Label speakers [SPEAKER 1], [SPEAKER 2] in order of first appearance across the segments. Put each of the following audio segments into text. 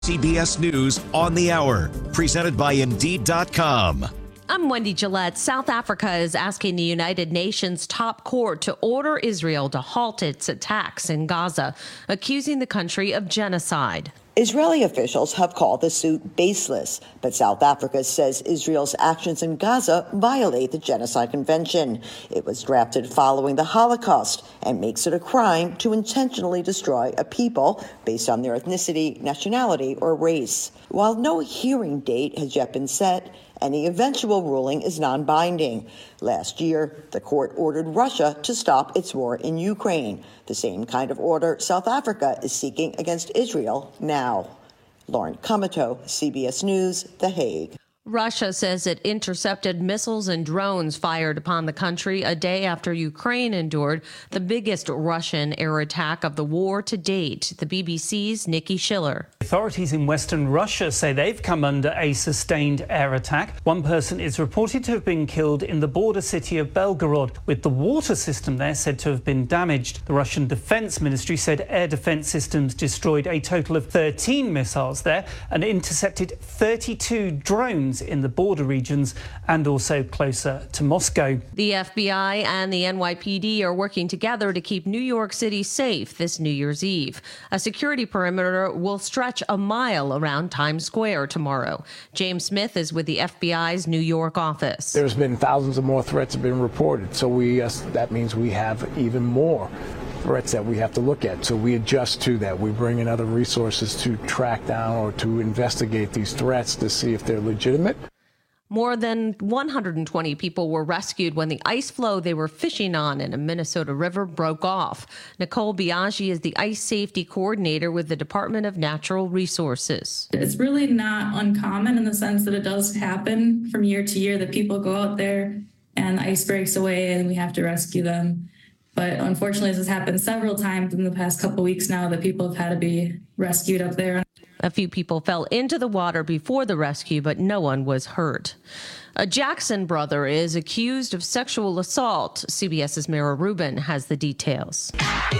[SPEAKER 1] CBS News on the Hour, presented by Indeed.com.
[SPEAKER 2] I'm Wendy Gillette. South Africa is asking the United Nations top court to order Israel to halt its attacks in Gaza, accusing the country of genocide.
[SPEAKER 3] Israeli officials have called the suit baseless, but South Africa says Israel's actions in Gaza violate the Genocide Convention. It was drafted following the Holocaust and makes it a crime to intentionally destroy a people based on their ethnicity, nationality, or race. While no hearing date has yet been set, any eventual ruling is non-binding. Last year, the court ordered Russia to stop its war in Ukraine, the same kind of order South Africa is seeking against Israel now. Lauren Comato, CBS News, The Hague.
[SPEAKER 2] Russia says it intercepted missiles and drones fired upon the country a day after Ukraine endured the biggest Russian air attack of the war to date. The BBC's Nikki Schiller.
[SPEAKER 4] Authorities in western Russia say they've come under a sustained air attack. One person is reported to have been killed in the border city of Belgorod, with the water system there said to have been damaged. The Russian Defense Ministry said air defense systems destroyed a total of 13 missiles there and intercepted 32 drones in the border regions and also closer to Moscow.
[SPEAKER 2] The FBI and the NYPD are working together to keep New York City safe this New Year's Eve. A security perimeter will stretch a mile around Times Square tomorrow. James Smith is with the FBI's New York office.
[SPEAKER 5] There's been thousands of more threats have been reported, so that means we have even more threats that we have to look at. So we adjust to that. We bring in other resources to track down or to investigate these threats to see if they're legitimate.
[SPEAKER 2] More than 120 people were rescued when the ice floe they were fishing on in a Minnesota river broke off. Nicole Biaggi is the ice safety coordinator with the Department of Natural Resources.
[SPEAKER 6] It's really not uncommon in the sense that it does happen from year to year that people go out there and the ice breaks away and we have to rescue them. But unfortunately, this has happened several times in the past couple weeks now that people have had to be rescued up there.
[SPEAKER 2] A few people fell into the water before the rescue, but no one was hurt. A Jackson brother is accused of sexual assault. CBS's Mara Rubin has the details.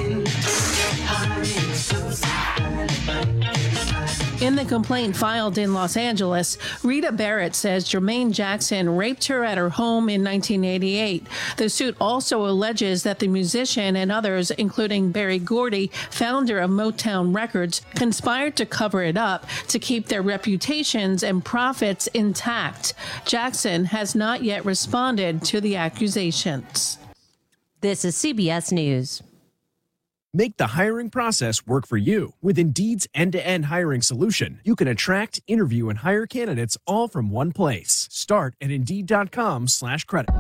[SPEAKER 7] In the complaint filed in Los Angeles, Rita Barrett says Jermaine Jackson raped her at her home in 1988. The suit also alleges that the musician and others, including Berry Gordy, founder of Motown Records, conspired to cover it up to keep their reputations and profits intact. Jackson has not yet responded to the accusations.
[SPEAKER 2] This is CBS News.
[SPEAKER 8] Make the hiring process work for you. With Indeed's end-to-end hiring solution, you can attract, interview, and hire candidates all from one place. Start at Indeed.com/credit.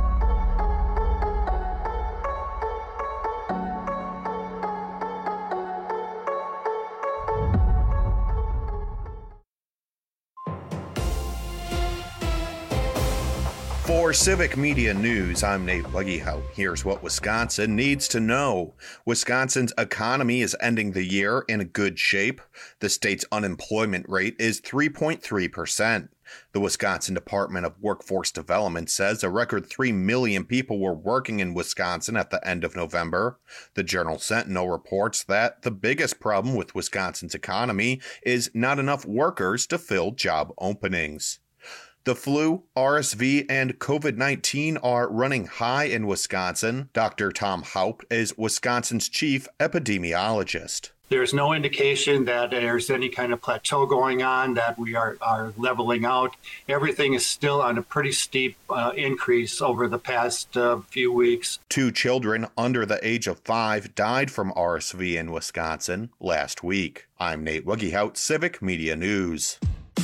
[SPEAKER 9] For Civic Media News, I'm Nate Weggehout. Here's what Wisconsin needs to know. Wisconsin's economy is ending the year in good shape. The state's unemployment rate is 3.3%. The Wisconsin Department of Workforce Development says a record 3 million people were working in Wisconsin at the end of November. The Journal Sentinel reports that the biggest problem with Wisconsin's economy is not enough workers to fill job openings. The flu, RSV, and COVID-19 are running high in Wisconsin. Dr. Tom Haupt is Wisconsin's chief epidemiologist.
[SPEAKER 10] There's no indication that there's any kind of plateau going on, that we are leveling out. Everything is still on a pretty steep increase over the past few weeks. 2 children under the age of 5 died from RSV in Wisconsin last week. I'm Nate Weggehout, Civic Media News.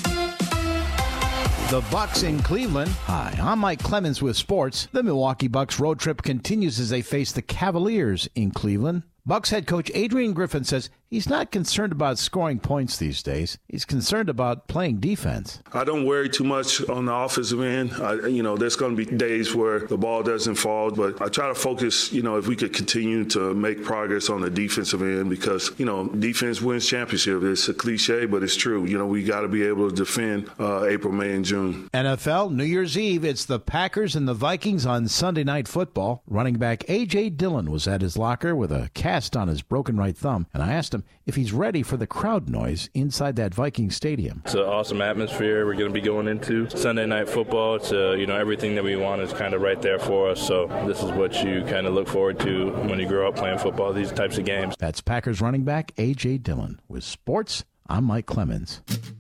[SPEAKER 11] The Bucks in Cleveland. Hi, I'm Mike Clemens with sports. The Milwaukee Bucks road trip continues as they face the Cavaliers in Cleveland. Bucks head coach Adrian Griffin says he's not concerned about scoring points these days. He's concerned about playing defense.
[SPEAKER 12] I don't worry too much on the offensive end. There's going to be days where the ball doesn't fall, but I try to focus, if we could continue to make progress on the defensive end because, defense wins championship. It's a cliche, but it's true. We got to be able to defend April, May, and June.
[SPEAKER 11] NFL, New Year's Eve, it's the Packers and the Vikings on Sunday Night Football. Running back A.J. Dillon was at his locker with a cast on his broken right thumb, and I asked him if he's ready for the crowd noise inside that Viking stadium.
[SPEAKER 13] It's an awesome atmosphere. We're going to be going into Sunday Night Football. It's everything that we want is kind of right there for us. So this is what you kind of look forward to when you grow up playing football, these types of games.
[SPEAKER 11] That's Packers running back A.J. Dillon. With sports, I'm Mike Clemens.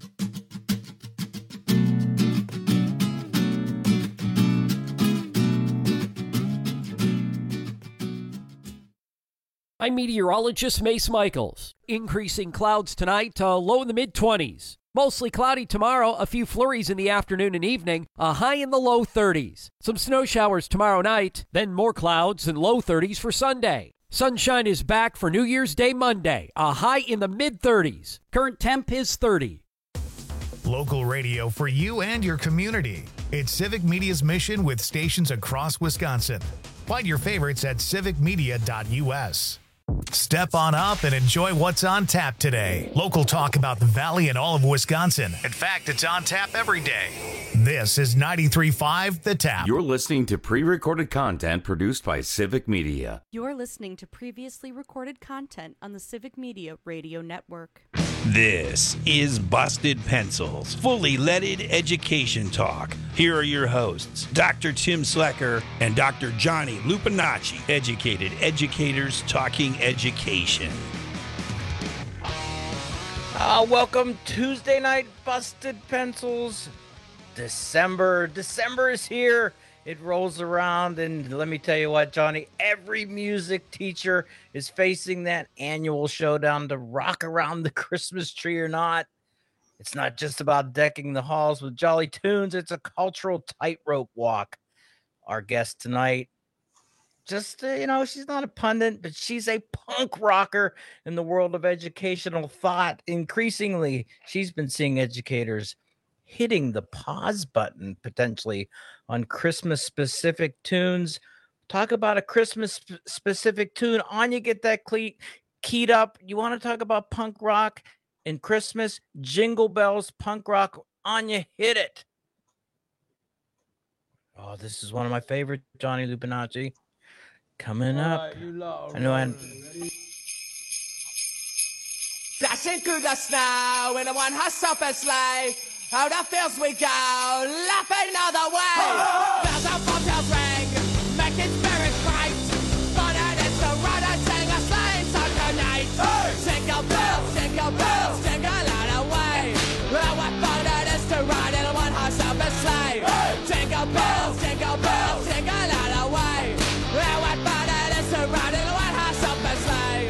[SPEAKER 14] I'm meteorologist Mace Michaels. Increasing clouds tonight, low in the mid-20s. Mostly cloudy tomorrow, a few flurries in the afternoon and evening, a high in the low 30s. Some snow showers tomorrow night, then more clouds and low 30s for Sunday. Sunshine is back for New Year's Day Monday, a high in the mid-30s. Current temp is 30.
[SPEAKER 15] Local radio for you and your community. It's Civic Media's mission with stations across Wisconsin. Find your favorites at civicmedia.us. Step on up and enjoy what's on tap today. Local talk about the Valley and all of Wisconsin. In fact, it's on tap every day. This is 93.5 The Tap.
[SPEAKER 16] You're listening to pre-recorded content produced by Civic Media.
[SPEAKER 17] You're listening to previously recorded content on the Civic Media Radio Network.
[SPEAKER 18] This is Busted Pencils, fully leaded education talk. Here are your hosts, Dr. Tim Slecker and Dr. Johnny Lupinacci, educated educators talking education.
[SPEAKER 19] Welcome Tuesday night, Busted Pencils. December is here. It rolls around, and let me tell you what, Johnny, every music teacher is facing that annual showdown to rock around the Christmas tree or not. It's not just about decking the halls with jolly tunes. It's a cultural tightrope walk. Our guest tonight, she's not a pundit, but she's a punk rocker in the world of educational thought. Increasingly, she's been seeing educators hitting the pause button potentially on Christmas-specific tunes. Talk about a Christmas-specific tune. Anya, get that keyed up. You want to talk about punk rock and Christmas? Jingle Bells, punk rock. Anya, hit it. Oh, this is one of my favorite, Johnny Lupinacci. Coming up. I know
[SPEAKER 20] Dashing through the snow in a one-horse open sleigh. Out the fields we go, laughing all the way. Bells and bobtails ring, making spirits bright. Fun it is to ride and sing a sleighing song tonight. Jingle bells, jingle all the way. Oh, what fun it is to ride in a one-horse open sleigh. Jingle bells, jingle all the way. Oh, what fun it is to ride in a one-horse open sleigh.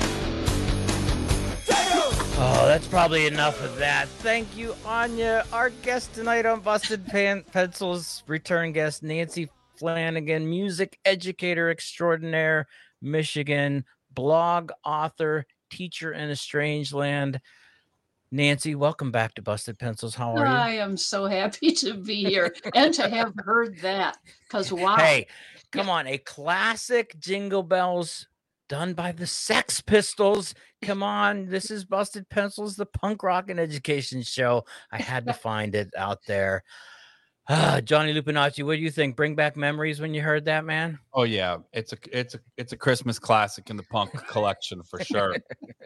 [SPEAKER 19] Oh, that's probably enough of that. Thank you, Anya. Our guest tonight on Busted Pencils, return guest Nancy Flanagan, music educator extraordinaire, Michigan, blog author, teacher in a strange land. Nancy, welcome back to Busted Pencils. How are you?
[SPEAKER 21] I am so happy to be here and to have heard that, because wow.
[SPEAKER 19] Hey, come on, a classic Jingle Bells done by the Sex Pistols. Come on, this is Busted Pencils, the punk rock and education show. I had to find it out there. Johnny Lupinacci, what do you think? Bring back memories when you heard that, man?
[SPEAKER 22] Oh yeah, it's a Christmas classic in the punk collection for sure.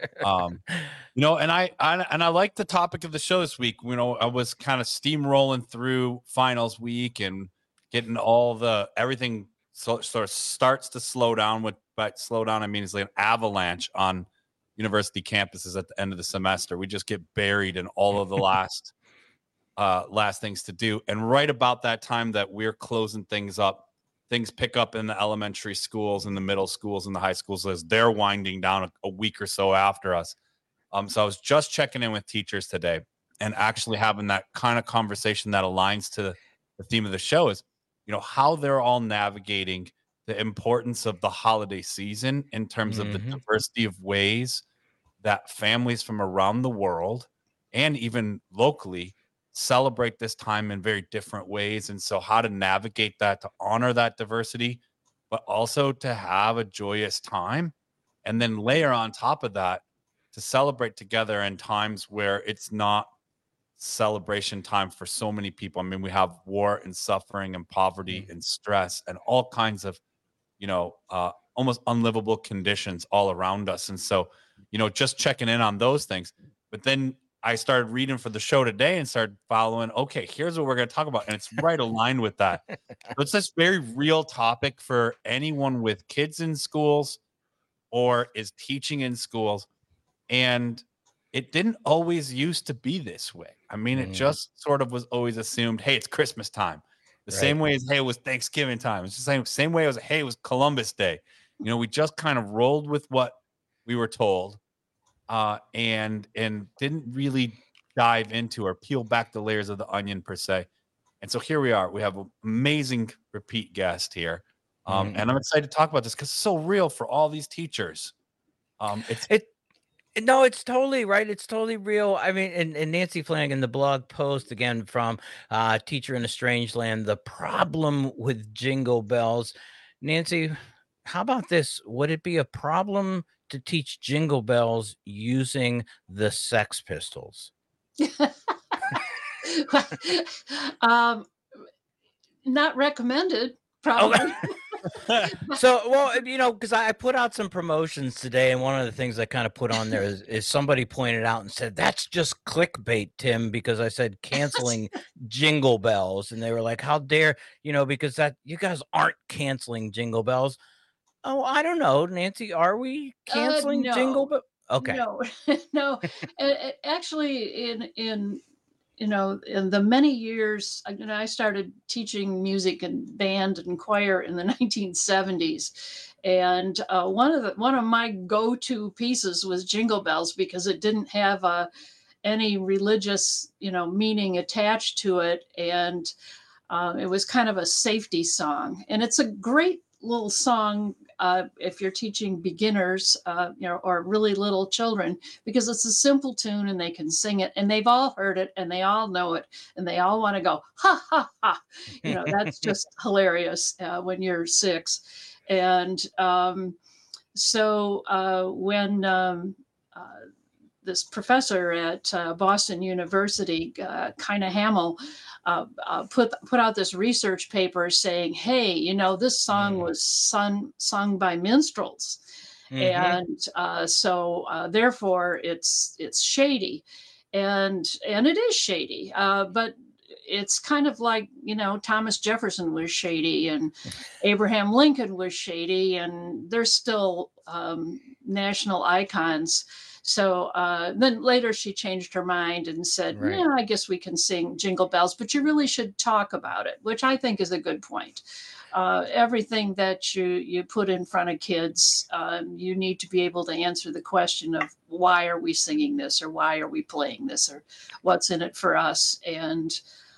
[SPEAKER 22] And I like the topic of the show this week. I was kind of steamrolling through finals week and getting everything sort of starts to slow down. By slow down, I mean it's like an avalanche on university campuses at the end of the semester. We just get buried in all of the last things to do. And right about that time that we're closing things up, things pick up in the elementary schools and the middle schools and the high schools as they're winding down a week or so after us. So I was just checking in with teachers today and actually having that kind of conversation that aligns to the theme of the show is, how they're all navigating the importance of the holiday season in terms of the diversity of ways that families from around the world and even locally celebrate this time in very different ways. And so how to navigate that, to honor that diversity, but also to have a joyous time. And then layer on top of that to celebrate together in times where it's not celebration time for so many people. I mean, we have war and suffering and poverty and stress and all kinds of, almost unlivable conditions all around us. And so just checking in on those things. But then I started reading for the show today and started following, okay, here's what we're going to talk about. And it's right aligned with that. So it's this very real topic for anyone with kids in schools or is teaching in schools. And it didn't always used to be this way. I mean, it just sort of was always assumed, hey, it's Christmas time. The same way as, hey, it was Thanksgiving time. It's the same way as, hey, it was Columbus Day. We just kind of rolled with what we were told. And didn't really dive into or peel back the layers of the onion per se. And so here we are. We have an amazing repeat guest here. And I'm excited to talk about this because it's so real for all these teachers.
[SPEAKER 19] No, it's totally right. It's totally real. I mean, and Nancy Flanagan, the blog post again from Teacher in a Strange Land, the problem with jingle bells. Nancy, how about this? Would it be a problem to teach jingle bells using the Sex Pistols?
[SPEAKER 21] Not recommended, probably.
[SPEAKER 19] So, because I put out some promotions today, and one of the things I kind of put on there is somebody pointed out and said, that's just clickbait, Tim, because I said canceling jingle bells. And they were like, how dare, because that you guys aren't canceling jingle bells. Oh, I don't know, Nancy. Are we canceling
[SPEAKER 21] no.
[SPEAKER 19] jingle bells? Okay.
[SPEAKER 21] No. Actually, in the many years, I started teaching music and band and choir in the 1970s, and one of my go-to pieces was Jingle Bells because it didn't have any religious, meaning attached to it, and it was kind of a safety song, and it's a great little song if you're teaching beginners, or really little children, because it's a simple tune and they can sing it and they've all heard it and they all know it and they all want to go, ha, ha, ha. That's just hilarious when you're 6. And so when this professor at Boston University, Kina Hamill, put out this research paper saying, hey, this song was sung by minstrels. And so therefore it's shady. And it is shady. But it's kind of like, Thomas Jefferson was shady and Abraham Lincoln was shady, and they're still national icons. So then later she changed her mind and said, yeah, I guess we can sing Jingle Bells, but you really should talk about it, which I think is a good point. Everything that you put in front of kids, you need to be able to answer the question of why are we singing this, or why are we playing this, or what's in it for us. And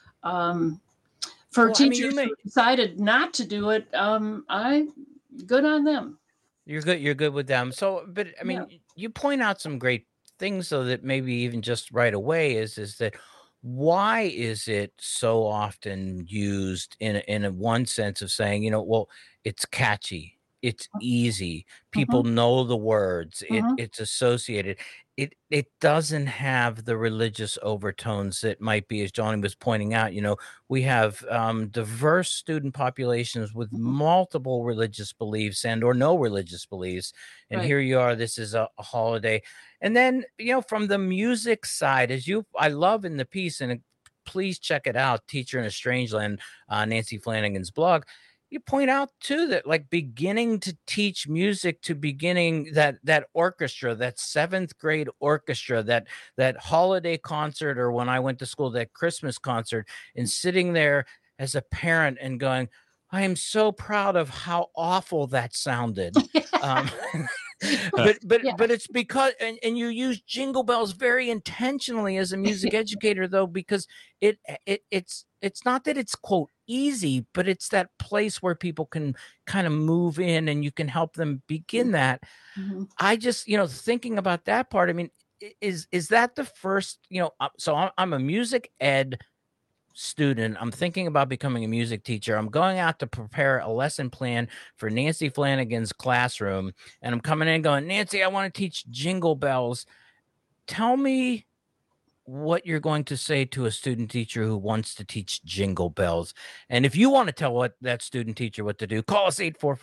[SPEAKER 21] for teachers who decided not to do it, good on them.
[SPEAKER 19] You're good with them. So, but I mean, you point out some great things, though, that maybe even just right away is that why is it so often used in a one sense of saying, well, it's catchy, it's easy, people know the words, it's associated. It doesn't have the religious overtones that might be, as Johnny was pointing out. We have diverse student populations with multiple religious beliefs and or no religious beliefs. And here you are, this is a holiday. And then, from the music side, I love in the piece, and please check it out, Teacher in a Strange Land, Nancy Flanagan's blog, you point out too that like beginning to teach music to beginning that orchestra, that 7th grade orchestra, that holiday concert, or when I went to school, that Christmas concert, and sitting there as a parent and going, I am so proud of how awful that sounded. But it's because, and you use Jingle Bells very intentionally as a music educator, though, because it's not that it's quote easy, but it's that place where people can kind of move in and you can help them begin that. I just, thinking about that part, I mean, is that the first, so I'm a music ed student. I'm thinking about becoming a music teacher. I'm going out to prepare a lesson plan for Nancy Flanagan's classroom, and I'm coming in going, Nancy, I want to teach Jingle Bells. Tell me what you're going to say to a student teacher who wants to teach Jingle Bells. And if you want to tell that student teacher what to do, call us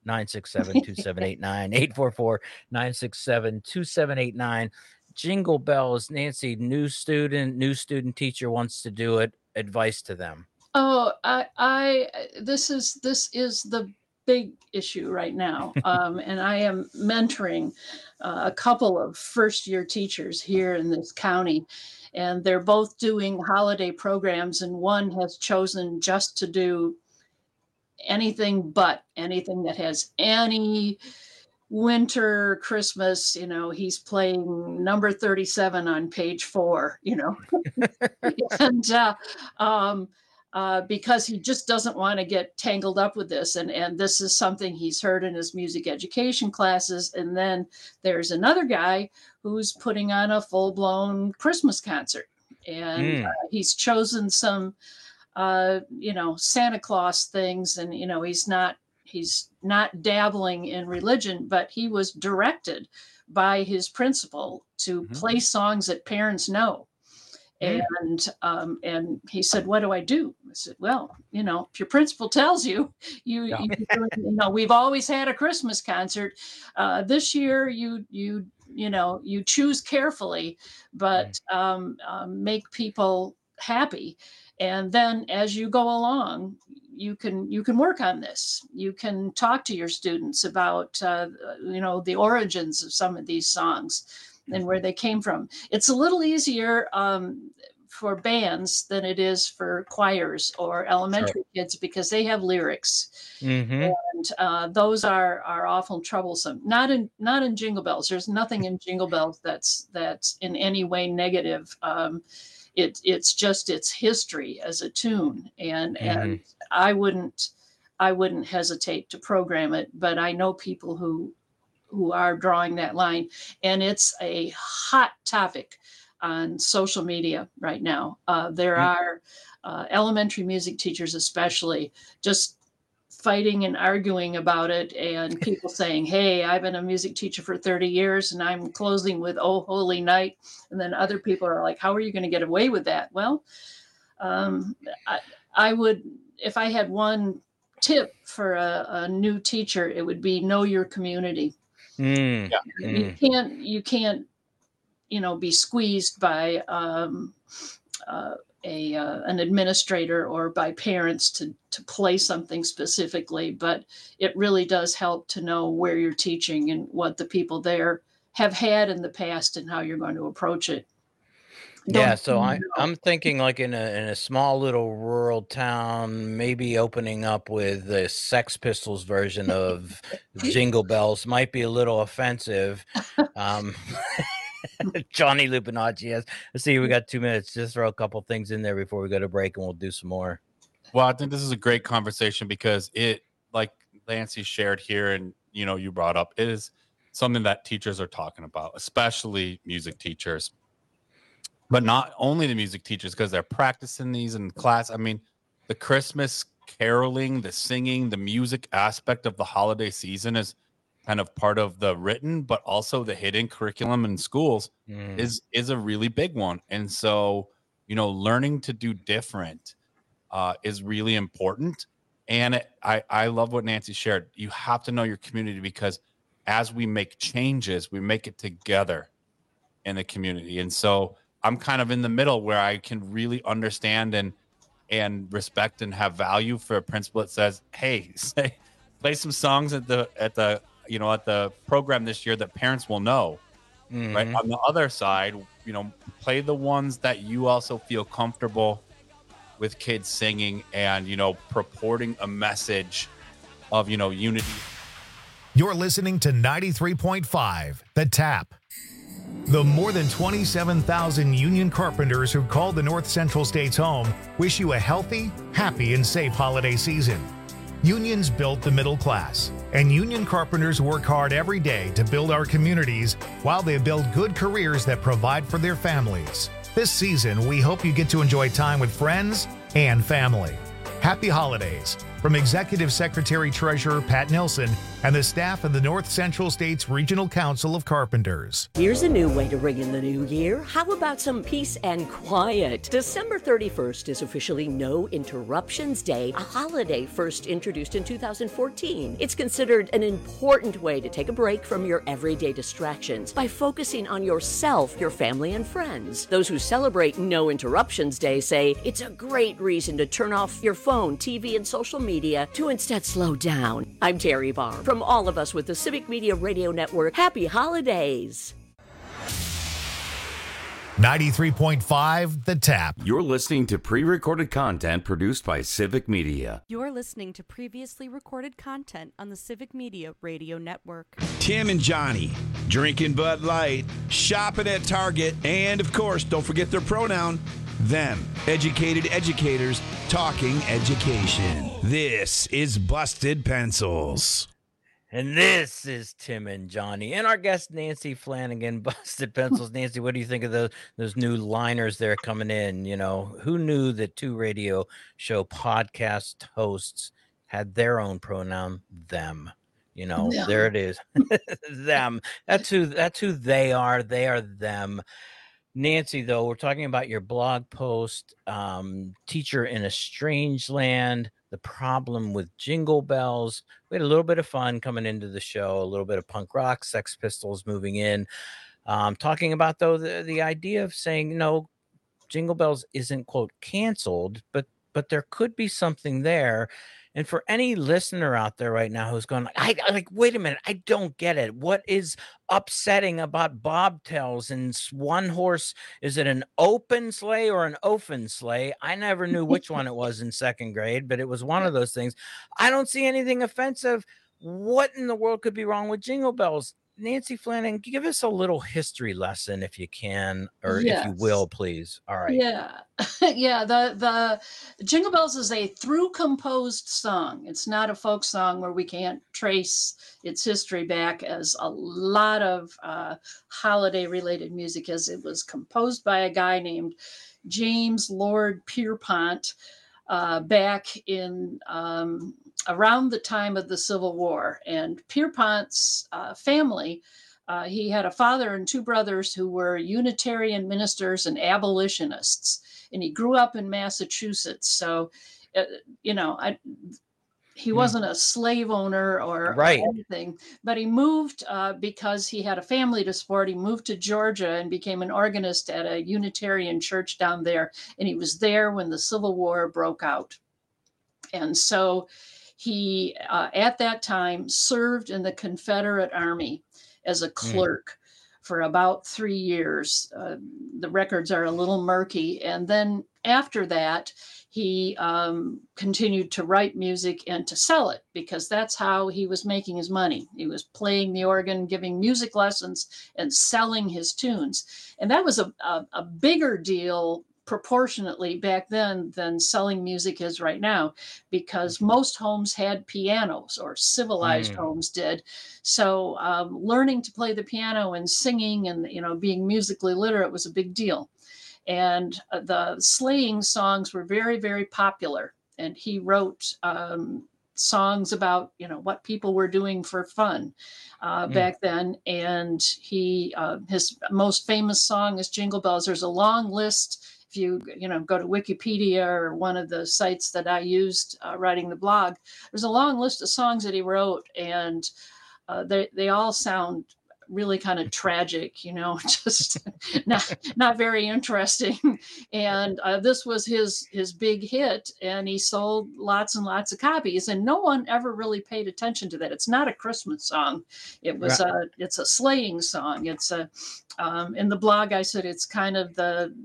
[SPEAKER 19] 844-967-2789, 844-967-2789. Jingle bells. Nancy, new student teacher wants to do it. Advice to them.
[SPEAKER 21] Oh, this is the big issue right now. And I am mentoring a couple of first-year teachers here in this county, and they're both doing holiday programs, and one has chosen just to do anything that has any winter, Christmas. He's playing number 37 on page 4, and because he just doesn't want to get tangled up with this. And this is something he's heard in his music education classes. And then there's another guy who's putting on a full-blown Christmas concert. And he's chosen some, Santa Claus things. And, he's not dabbling in religion, but he was directed by his principal to play songs that parents know. And he said, "What do I do?" I said, "Well, if your principal tells you, we've always had a Christmas concert. This year, you choose carefully, but make people happy. And then as you go along, you can work on this. You can talk to your students about the origins of some of these songs and where they came from. It's a little easier for bands than it is for choirs or elementary kids because they have lyrics, and those are awful troublesome. Not in Jingle Bells. There's nothing in Jingle Bells that's in any way negative. It's just its history as a tune, and I wouldn't hesitate to program it. But I know people who are drawing that line, and it's a hot topic on social media right now. There are elementary music teachers especially just fighting and arguing about it, and people saying, "Hey, I've been a music teacher for 30 years and I'm closing with Oh Holy Night." And then other people are like, "How are you going to get away with that?" Well, I would, if I had one tip for a new teacher, it would be know your community. You can't be squeezed by an administrator or by parents to play something specifically, but it really does help to know where you're teaching and what the people there have had in the past and how you're going to approach it.
[SPEAKER 19] So I'm thinking like in a small little rural town, maybe opening up with the Sex Pistols version of Jingle Bells might be a little offensive. Johnny Lupinacci, yes. Let's see, we got 2 minutes. Just throw a couple things in there before we go to break, and we'll do some more.
[SPEAKER 22] Well, I think this is a great conversation because it, like Nancy shared here, and you brought up, it is something that teachers are talking about, especially music teachers. But not only the music teachers, because they're practicing these in class. I mean, the Christmas caroling, the singing, the music aspect of the holiday season is kind of part of the written, but also the hidden curriculum in schools is a really big one. And so, learning to do different is really important. And I love what Nancy shared. You have to know your community because as we make changes, we make it together in the community. And so I'm kind of in the middle where I can really understand and respect and have value for a principal that says, "Hey, play some songs at the program this year that parents will know." Right. On the other side, play the ones that you also feel comfortable with kids singing and, purporting a message of, unity.
[SPEAKER 15] You're listening to 93.5, The Tap. The more than 27,000 union carpenters who call the North Central States home wish you a healthy, happy, and safe holiday season. Unions built the middle class, and union carpenters work hard every day to build our communities while they build good careers that provide for their families. This season, we hope you get to enjoy time with friends and family. Happy holidays from Executive Secretary Treasurer Pat Nelson and the staff of the North Central States Regional Council of Carpenters.
[SPEAKER 1] Here's a new way to ring in the new year. How about some peace and quiet? December 31st is officially No Interruptions Day, a holiday first introduced in 2014. It's considered an important way to take a break from your everyday distractions by focusing on yourself, your family, and friends. Those who celebrate No Interruptions Day say it's a great reason to turn off your phone, TV, and social media to instead slow down. I'm Terry Barr. From all of us with the Civic Media Radio Network, happy holidays.
[SPEAKER 15] 93.5 The Tap.
[SPEAKER 16] You're listening to pre-recorded content produced by Civic Media.
[SPEAKER 17] You're listening to previously recorded content on the Civic Media Radio Network.
[SPEAKER 18] Tim and Johnny, drinking Bud Light, shopping at Target, and of course, don't forget their pronoun, them. Educated educators talking education. This is Busted Pencils.
[SPEAKER 19] And this is Tim and Johnny. And our guest, Nancy Flanagan, Busted Pencils. Nancy, what do you think of those new liners there coming in? You know, who knew that two radio show podcast hosts had their own pronoun, them? You know,
[SPEAKER 21] Yeah.
[SPEAKER 19] There it is. Them. That's who they are. They are them. Nancy, though, we're talking about your blog post, Teacher in a Strange Land, the problem with jingle bells. We had a little bit of fun coming into the show, a little bit of punk rock, Sex Pistols moving in, talking about, though, the idea of saying, no, jingle bells isn't, quote, canceled, but there could be something there. And for any listener out there right now who's going, wait a minute, I don't get it. What is upsetting about bobtails and one horse? Is it an open sleigh or an open sleigh? I never knew which one it was in second grade, but it was one of those things. I don't see anything offensive. What in the world could be wrong with jingle bells? Nancy Flanagan, give us a little history lesson if you can, or if you will, please. All right.
[SPEAKER 21] Yeah. Yeah. The Jingle Bells is a through composed song. It's not a folk song where we can't trace its history back, as a lot of holiday related music is. It was composed by a guy named James Lord Pierpont back in around the time of the Civil War. And Pierpont's family, he had a father and two brothers who were Unitarian ministers and abolitionists. And he grew up in Massachusetts. So, he wasn't a slave owner or anything, but he moved because he had a family to support. He moved to Georgia and became an organist at a Unitarian church down there. And he was there when the Civil War broke out. And so he, at that time, served in the Confederate Army as a clerk for about 3 years. The records are a little murky. And then after that, he continued to write music and to sell it, because that's how he was making his money. He was playing the organ, giving music lessons, and selling his tunes. And that was a bigger deal proportionately back then than selling music is right now, because most homes had pianos, or civilized homes did. So learning to play the piano and singing and, being musically literate was a big deal. And the sleighing songs were very, very popular. And he wrote songs about, what people were doing for fun back then. And he, his most famous song is Jingle Bells. There's a long list. If you go to Wikipedia or one of the sites that I used writing the blog, there's a long list of songs that he wrote, and they all sound really kind of tragic, just not very interesting. And this was his big hit, and he sold lots and lots of copies, and no one ever really paid attention to that. It's not a Christmas song. It was it's a sleighing song. It's a in the blog I said it's kind of the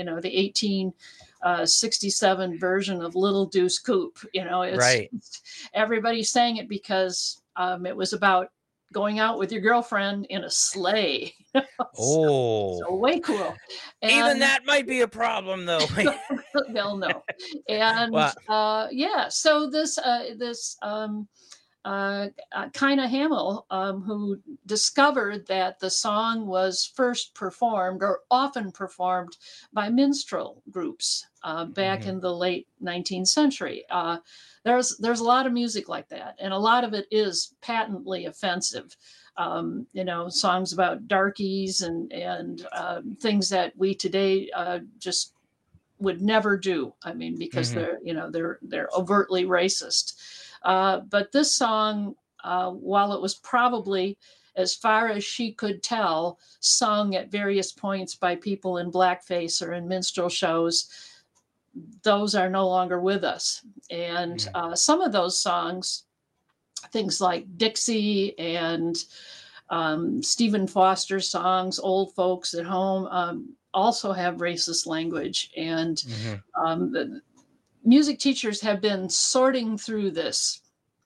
[SPEAKER 21] 1867 version of Little Deuce Coupe. Everybody sang it because it was about going out with your girlfriend in a sleigh. So way cool. And
[SPEAKER 19] even that might be a problem, though.
[SPEAKER 21] Well, no. And so this Kina Hamill, who discovered that the song was first performed or often performed by minstrel groups back in the late 19th century. There's a lot of music like that, and a lot of it is patently offensive. Songs about darkies and things that we today just would never do. I mean, because they're overtly racist. But this song, while it was probably, as far as she could tell, sung at various points by people in blackface or in minstrel shows, those are no longer with us. And some of those songs, things like Dixie and Stephen Foster songs, Old Folks at Home, also have racist language. And the music teachers have been sorting through this.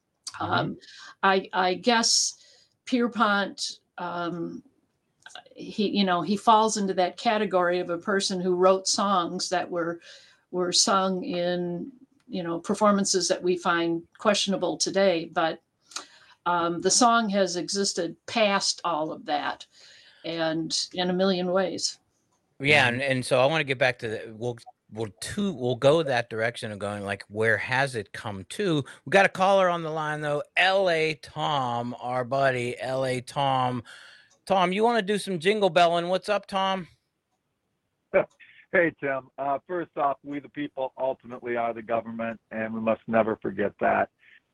[SPEAKER 21] I guess Pierpont, he falls into that category of a person who wrote songs that were sung in, performances that we find questionable today. But the song has existed past all of that, and in a million ways.
[SPEAKER 19] Yeah, and so I want to get back to we'll go that direction of going like, where has it come to? We got a caller on the line though, L.A. Tom, our buddy L.A. Tom. Tom, you want to do some jingle belling? What's up, Tom?
[SPEAKER 3] Hey, Tim. First off, we the people ultimately are the government, and we must never forget that.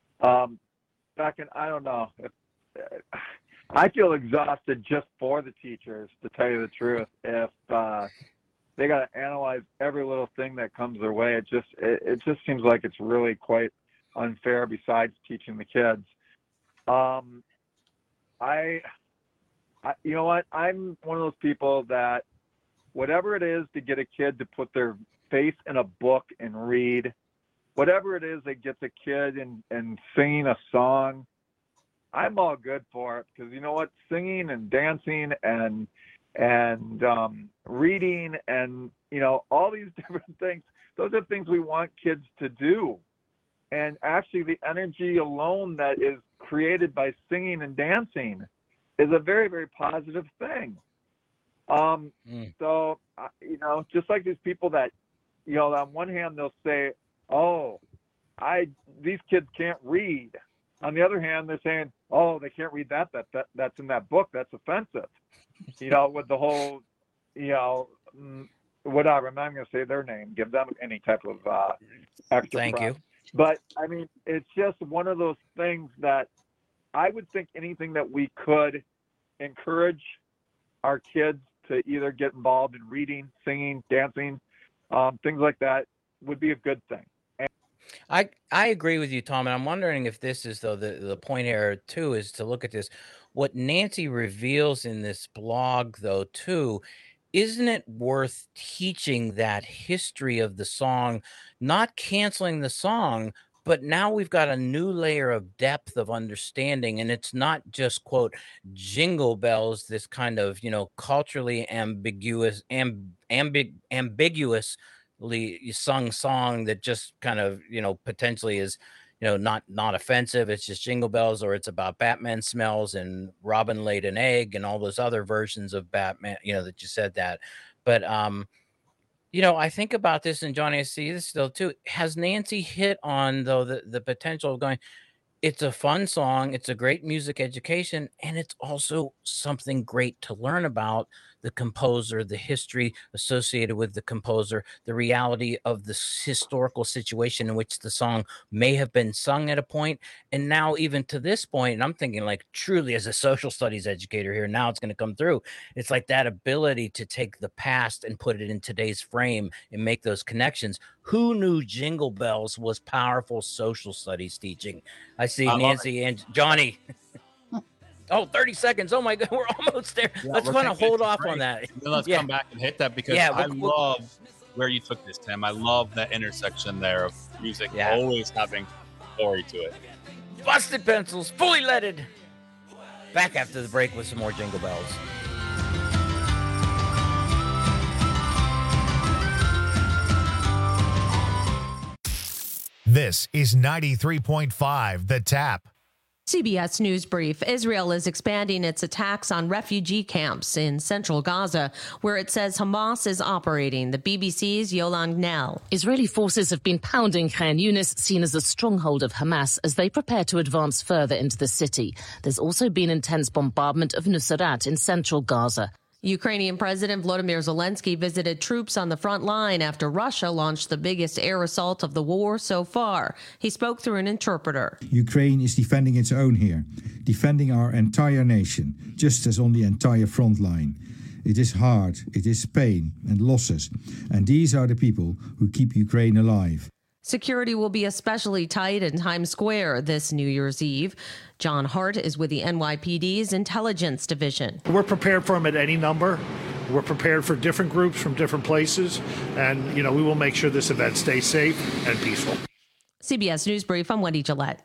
[SPEAKER 3] I don't know. I feel exhausted just for the teachers, to tell you the truth. If they got to analyze every little thing that comes their way, it just seems like it's really quite unfair. Besides teaching the kids, you know what? I'm one of those people that whatever it is to get a kid to put their face in a book and read, whatever it is that gets a kid and singing a song, I'm all good for it, because you know what? Singing and dancing and reading and, all these different things, those are things we want kids to do. And actually the energy alone that is created by singing and dancing is a very, very positive thing. So, just like these people that, on one hand, they'll say, these kids can't read. On the other hand, they're saying, they can't read that's in that book. That's offensive. With the whole, whatever. I'm not going to say their name. Give them any type of extra.
[SPEAKER 19] Thank you.
[SPEAKER 3] But I mean, it's just one of those things that I would think anything that we could encourage our kids to either get involved in reading, singing, dancing, things like that would be a good thing.
[SPEAKER 19] I agree with you, Tom, and I'm wondering if this is, though, the point here, too, is to look at this. What Nancy reveals in this blog, though, too, isn't it worth teaching that history of the song, not canceling the song, but now we've got a new layer of depth of understanding, and it's not just, quote, jingle bells, this kind of, culturally ambiguous, ambiguously sung song that just kind of, potentially is, not offensive. It's just jingle bells, or it's about Batman smells and Robin laid an egg and all those other versions of Batman, that you said that. But, I think about this, and Johnny, I see this still too. Has Nancy hit on, though, the potential of going, it's a fun song, it's a great music education, and it's also something great to learn about the composer, the history associated with the composer, the reality of the historical situation in which the song may have been sung at a point. And now even to this point, and I'm thinking like truly as a social studies educator here, now it's going to come through. It's like that ability to take the past and put it in today's frame and make those connections. Who knew Jingle Bells was powerful social studies teaching? I see Nancy and Johnny. 30 seconds. Oh my God, we're almost there.
[SPEAKER 22] Yeah,
[SPEAKER 19] let's kind of hold off on that.
[SPEAKER 22] Then let's come back and hit that, because I love where you took this, Tim. I love that intersection there of music always having story to it.
[SPEAKER 19] Busted Pencils, fully leaded. Back after the break with some more Jingle Bells.
[SPEAKER 15] This is 93.5 The Tap.
[SPEAKER 2] CBS News Brief. Israel is expanding its attacks on refugee camps in central Gaza, where it says Hamas is operating. The BBC's Yolan Gnell.
[SPEAKER 4] Israeli forces have been pounding Khan Yunis, seen as a stronghold of Hamas, as they prepare to advance further into the city. There's also been intense bombardment of Nuseirat in central Gaza.
[SPEAKER 2] Ukrainian President Volodymyr Zelensky visited troops on the front line after Russia launched the biggest air assault of the war so far. He spoke through an interpreter.
[SPEAKER 5] Ukraine is defending its own here, defending our entire nation, just as on the entire front line. It is hard, it is pain and losses, and these are the people who keep Ukraine alive.
[SPEAKER 2] Security will be especially tight in Times Square this New Year's Eve. John Hart is with the NYPD's Intelligence Division.
[SPEAKER 23] We're prepared for them at any number. We're prepared for different groups from different places. And, we will make sure this event stays safe and peaceful.
[SPEAKER 2] CBS News Brief, I'm Wendy Gillette.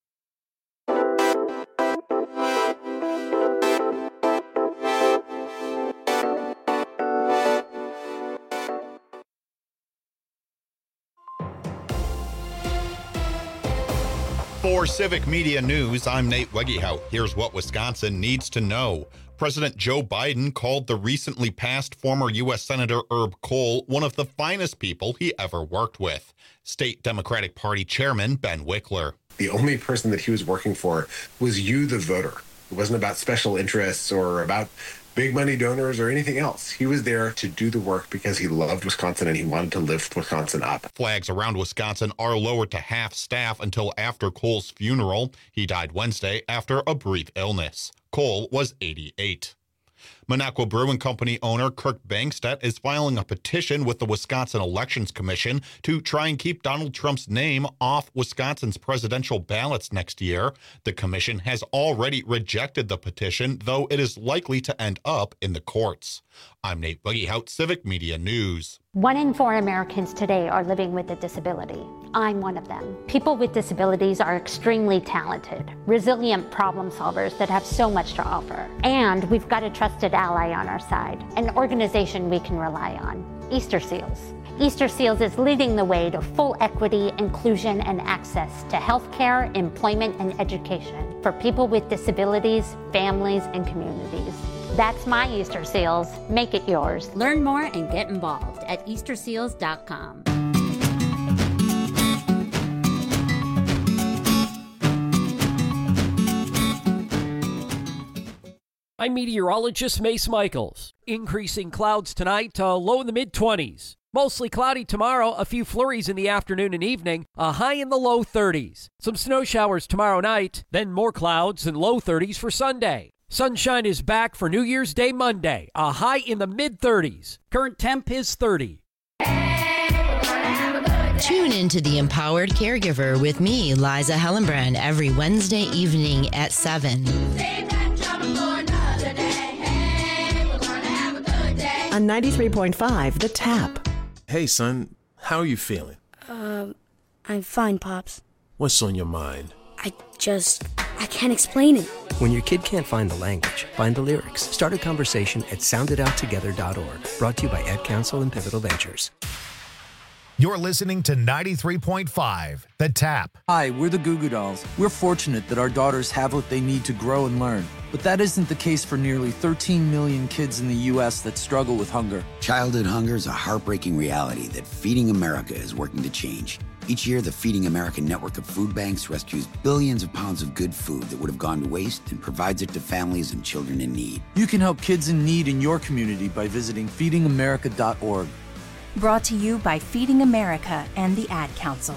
[SPEAKER 9] For Civic Media News, I'm Nate Wegehout. Here's what Wisconsin needs to know. President Joe Biden called the recently passed former U.S. Senator Herb Kohl one of the finest people he ever worked with. State Democratic Party Chairman Ben Wickler.
[SPEAKER 24] The only person that he was working for was you, the voter. It wasn't about special interests or about big money donors or anything else. He was there to do the work because he loved Wisconsin and he wanted to lift Wisconsin up.
[SPEAKER 9] Flags around Wisconsin are lowered to half staff until after Kohl's funeral. He died Wednesday after a brief illness. Kohl was 88. Minocqua Brewing Company owner Kirk Bangstedt is filing a petition with the Wisconsin Elections Commission to try and keep Donald Trump's name off Wisconsin's presidential ballots next year. The commission has already rejected the petition, though it is likely to end up in the courts. I'm Nate Wegehout, Civic Media News.
[SPEAKER 25] 1 in 4 Americans today are living with a disability. I'm one of them. People with disabilities are extremely talented, resilient problem solvers that have so much to offer. And we've got a trusted ally on our side, an organization we can rely on, Easter Seals. Easter Seals is leading the way to full equity, inclusion, and access to healthcare, employment, and education for people with disabilities, families, and communities. That's my Easter Seals. Make it yours.
[SPEAKER 26] Learn more and get involved at easterseals.com.
[SPEAKER 14] I'm meteorologist Mace Michaels. Increasing clouds tonight, low in the mid-20s. Mostly cloudy tomorrow, a few flurries in the afternoon and evening, a high in the low 30s. Some snow showers tomorrow night, then more clouds and low 30s for Sunday. Sunshine is back for New Year's Day Monday, a high in the mid-30s. Current temp is 30.
[SPEAKER 27] Tune into The Empowered Caregiver with me, Liza Hellenbrand, every Wednesday evening at 7.
[SPEAKER 28] On 93.5, The Tap.
[SPEAKER 29] Hey, son, how are you feeling?
[SPEAKER 30] I'm fine, Pops.
[SPEAKER 29] What's on your mind?
[SPEAKER 30] I can't explain it.
[SPEAKER 31] When your kid can't find the language, find the lyrics. Start a conversation at sounditouttogether.org. Brought to you by Ad Council and Pivotal Ventures.
[SPEAKER 15] You're listening to 93.5, The Tap.
[SPEAKER 32] Hi, we're the Goo Goo Dolls. We're fortunate that our daughters have what they need to grow and learn. But that isn't the case for nearly 13 million kids in the U.S. that struggle with hunger.
[SPEAKER 33] Childhood hunger is a heartbreaking reality that Feeding America is working to change. Each year, the Feeding America network of food banks rescues billions of pounds of good food that would have gone to waste and provides it to families and children in need.
[SPEAKER 32] You can help kids in need in your community by visiting feedingamerica.org.
[SPEAKER 34] Brought to you by Feeding America and the Ad Council.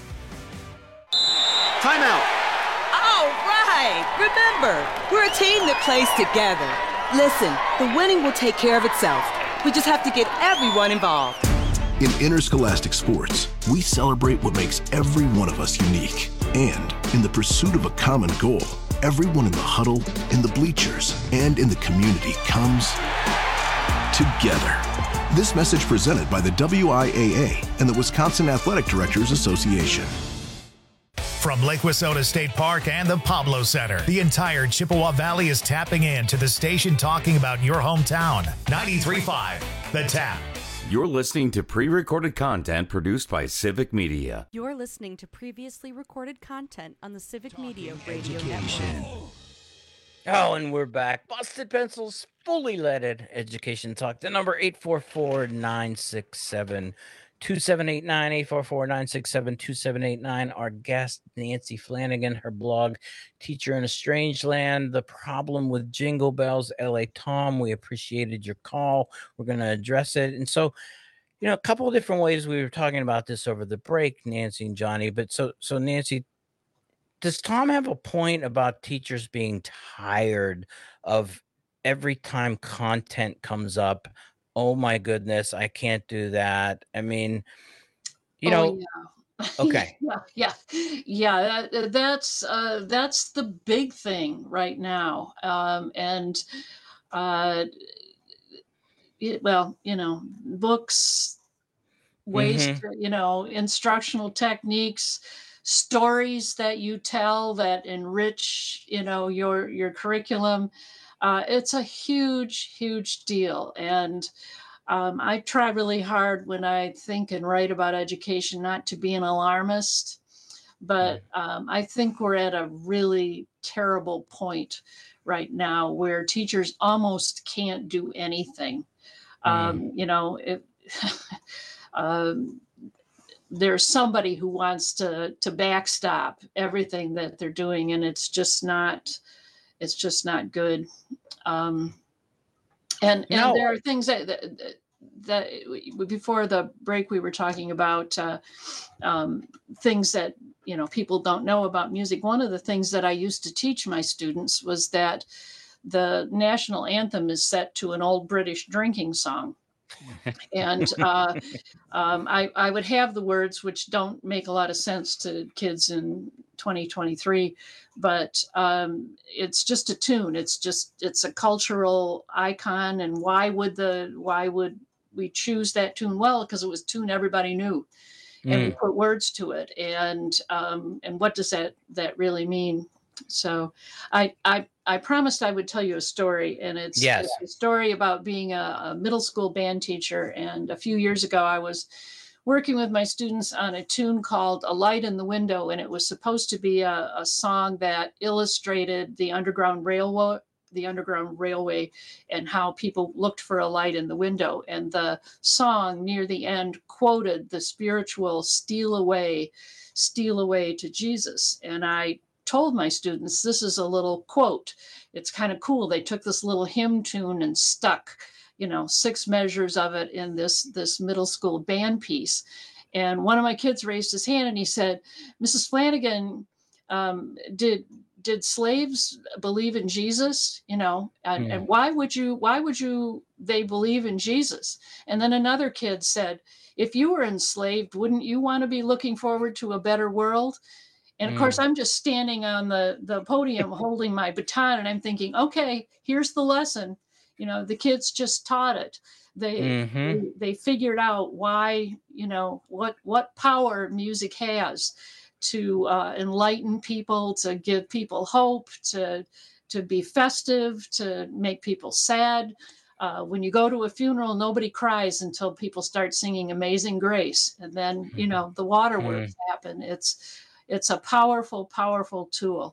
[SPEAKER 35] Timeout.
[SPEAKER 36] All right. Remember, we're a team that plays together. Listen, the winning will take care of itself. We just have to get everyone involved.
[SPEAKER 37] In interscholastic sports, we celebrate what makes every one of us unique. And in the pursuit of a common goal, everyone in the huddle, in the bleachers, and in the community comes together. This message presented by the WIAA and the Wisconsin Athletic Directors Association.
[SPEAKER 15] From Lake Wissota State Park and the Pablo Center, the entire Chippewa Valley is tapping in to the station talking about your hometown. 93.5, The Tap.
[SPEAKER 1] You're listening to pre-recorded content produced by Civic Media.
[SPEAKER 3] You're listening to previously recorded content on the Civic Media Radio Network.
[SPEAKER 6] Oh, and we're back. Busted Pencils, fully leaded education talk. The number 844-967-2789, 844-967-2789. Our guest, Nancy Flanagan, her blog, Teacher in a Strange Land, The Problem with Jingle Bells, LA Tom. We appreciated your call. We're going to address it. And so, you know, a couple of different ways we were talking about this over the break, Nancy and Johnny. But so Nancy, does Tom have a point about teachers being tired of every time content comes up? Oh my goodness, I can't do that. I mean, you know,
[SPEAKER 7] yeah.
[SPEAKER 6] Okay.
[SPEAKER 7] yeah. That's the big thing right now. Well, you know, books, ways to, you know, instructional techniques, stories that you tell that enrich, you know, your curriculum. It's a huge deal. And I try really hard when I think and write about education not to be an alarmist, but I think we're at a really terrible point right now where teachers almost can't do anything. You know, there's somebody who wants to backstop everything that they're doing, and it's just not good. And there are things that before the break we were talking about things that, you know, people don't know about music. One of the things that I used to teach my students was that the national anthem is set to an old British drinking song. And I would have the words, which don't make a lot of sense to kids in 2023, but it's just a tune. It's a cultural icon. And why would we choose that tune? Well, because it was a tune everybody knew, and we put words to it. And what does that really mean? So I promised I would tell you a story, and it's a story about being a middle school band teacher. And a few years ago, I was working with my students on a tune called A Light in the Window, and it was supposed to be a song that illustrated the Underground Railway and how people looked for a light in the window. And the song near the end quoted the spiritual steal away to Jesus. And I told my students, this is a little quote. It's kind of cool. They took this little hymn tune and stuck, you know, 6 measures of it in this middle school band piece. And one of my kids raised his hand and he said, Mrs. Flanagan, did slaves believe in Jesus? You know, and why would they believe in Jesus? And then another kid said, if you were enslaved, wouldn't you want to be looking forward to a better world? And of course, I'm just standing on the podium holding my baton, and I'm thinking, okay, here's the lesson. You know, the kids just taught it. They figured out why, you know, what power music has to enlighten people, to give people hope, to be festive, to make people sad. When you go to a funeral, nobody cries until people start singing Amazing Grace, and then, you know, the waterworks happen. It's a powerful tool.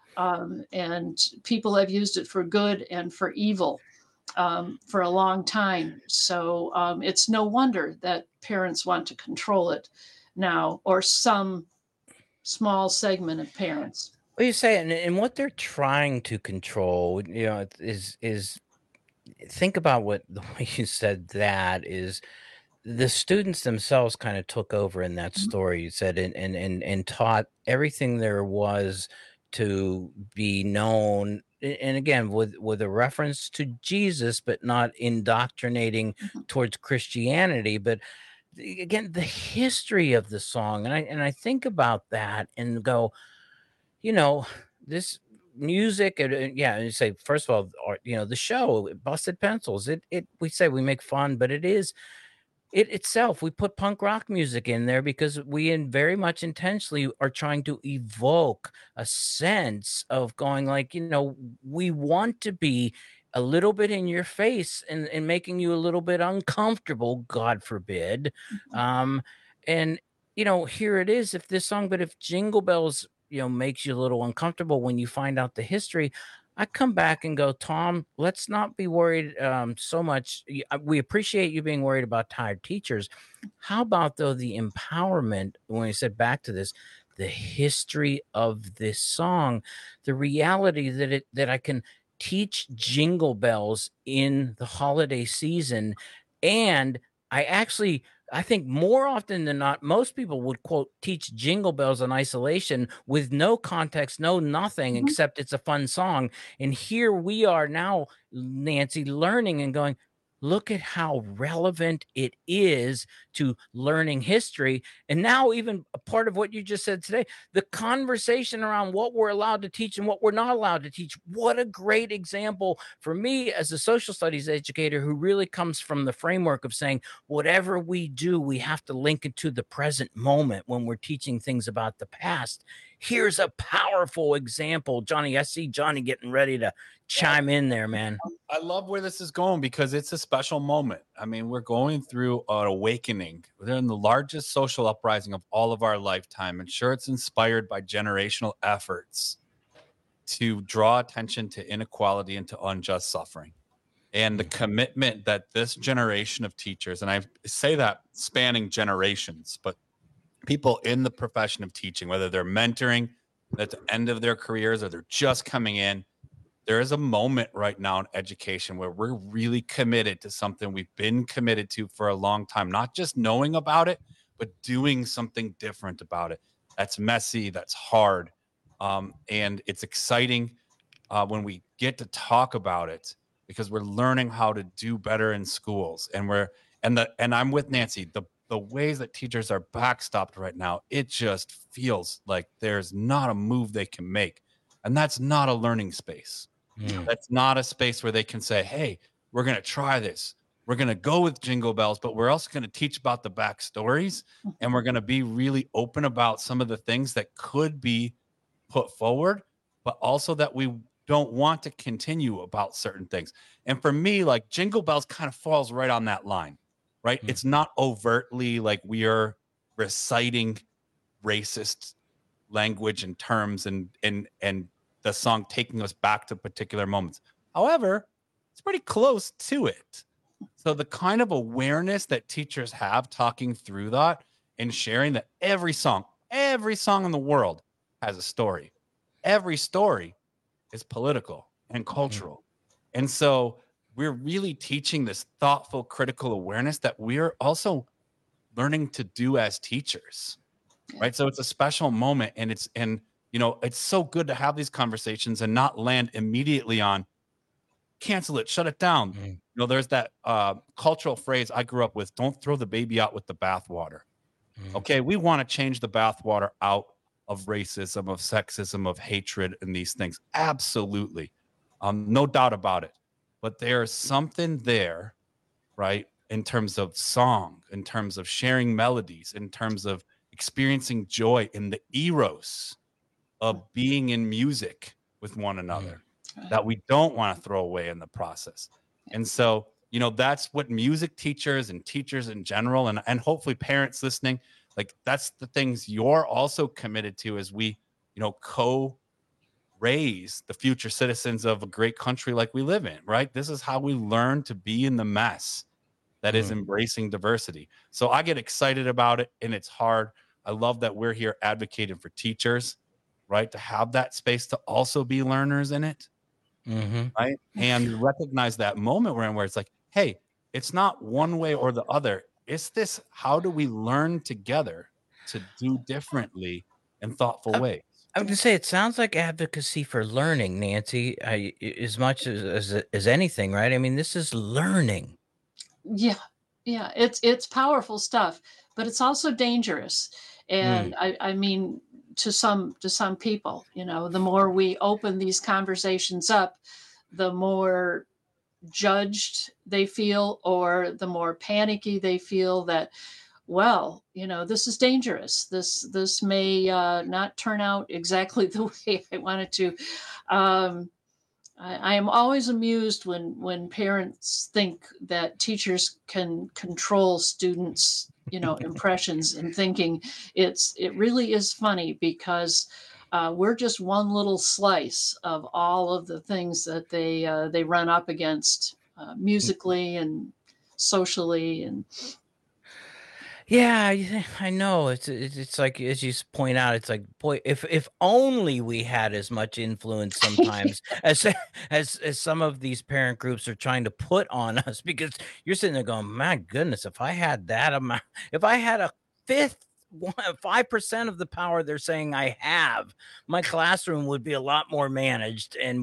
[SPEAKER 7] And people have used it for good and for evil for a long time. So it's no wonder that parents want to control it now, or some small segment of parents.
[SPEAKER 6] Well, you say, and what they're trying to control, you know, is think about what the way you said that is. The students themselves kind of took over in that story, you said, and taught everything there was to be known. And again, with a reference to Jesus, but not indoctrinating towards Christianity. But again, the history of the song. And I think about that and go, you know, this music, and you say, first of all, you know, the show, Busted Pencils, we say we make fun, but it is, it itself, we put punk rock music in there because we very much intentionally are trying to evoke a sense of going like, you know, we want to be a little bit in your face and making you a little bit uncomfortable, God forbid. And here it is. If Jingle Bells, makes you a little uncomfortable when you find out the history, I come back and go, Tom, let's not be worried so much. We appreciate you being worried about tired teachers. How about, though, the empowerment, when we said back to this, the history of this song, the reality that I can teach Jingle Bells in the holiday season. And I think more often than not, most people would quote teach Jingle Bells in isolation with no context, no nothing, except it's a fun song. And here we are now, Nancy, learning and going, look at how relevant it is to learning history. And now even a part of what you just said today, the conversation around what we're allowed to teach and what we're not allowed to teach. What a great example for me as a social studies educator who really comes from the framework of saying, whatever we do, we have to link it to the present moment when we're teaching things about the past. Here's a powerful example. Johnny, I see Johnny getting ready to chime in there, man.
[SPEAKER 2] I love where this is going because it's a special moment. I mean, we're going through an awakening. We're in the largest social uprising of all of our lifetime. And sure, it's inspired by generational efforts to draw attention to inequality and to unjust suffering. And the commitment that this generation of teachers, and I say that spanning generations, but people in the profession of teaching, whether they're mentoring at the end of their careers or they're just coming in, there is a moment right now in education where we're really committed to something we've been committed to for a long time, not just knowing about it, but doing something different about it. That's messy, that's hard. And it's exciting when we get to talk about it because we're learning how to do better in schools. And I'm with Nancy, the ways that teachers are backstopped right now, it just feels like there's not a move they can make. And that's not a learning space. That's not a space where they can say, hey, we're going to try this. We're going to go with Jingle Bells, but we're also going to teach about the backstories. And we're going to be really open about some of the things that could be put forward, but also that we don't want to continue about certain things. And for me, like Jingle Bells kind of falls right on that line, right? It's not overtly like we are reciting racist language and terms and the song taking us back to particular moments. However, it's pretty close to it. So the kind of awareness that teachers have talking through that and sharing that every song in the world has a story. Every story is political and cultural. And so we're really teaching this thoughtful, critical awareness that we're also learning to do as teachers, right? So it's a special moment, and it's so good to have these conversations and not land immediately on cancel it, shut it down. There's that cultural phrase I grew up with, don't throw the baby out with the bathwater. Okay, we want to change the bathwater out of racism, of sexism, of hatred, and these things. Absolutely. No doubt about it. But there's something there, right, in terms of song, in terms of sharing melodies, in terms of experiencing joy in the eros of being in music with one another that we don't want to throw away in the process. And so, that's what music teachers and teachers in general, and hopefully parents listening, like that's the things you're also committed to as we, co-raise the future citizens of a great country like we live in, right? This is how we learn to be in the mess that is embracing diversity. So I get excited about it, and it's hard. I love that we're here advocating for teachers, right? To have that space to also be learners in it, right? And recognize that moment we're in where it's like, hey, it's not one way or the other. It's this, how do we learn together to do differently in thoughtful ways?
[SPEAKER 6] I would say it sounds like advocacy for learning, Nancy, as much as anything, right? I mean, this is learning.
[SPEAKER 7] Yeah, it's powerful stuff, but it's also dangerous. And I mean, to some people, the more we open these conversations up, the more judged they feel, or the more panicky they feel that, well, this is dangerous. This may not turn out exactly the way I want it to. I am always amused when parents think that teachers can control students, impressions and thinking. It really is funny because we're just one little slice of all of the things that they run up against musically and socially. And
[SPEAKER 6] yeah, I know. It's like, as you point out, it's like, boy, if only we had as much influence sometimes as some of these parent groups are trying to put on us. Because you're sitting there going, my goodness, if I had that amount, if I had a 5% of the power they're saying I have, my classroom would be a lot more managed, and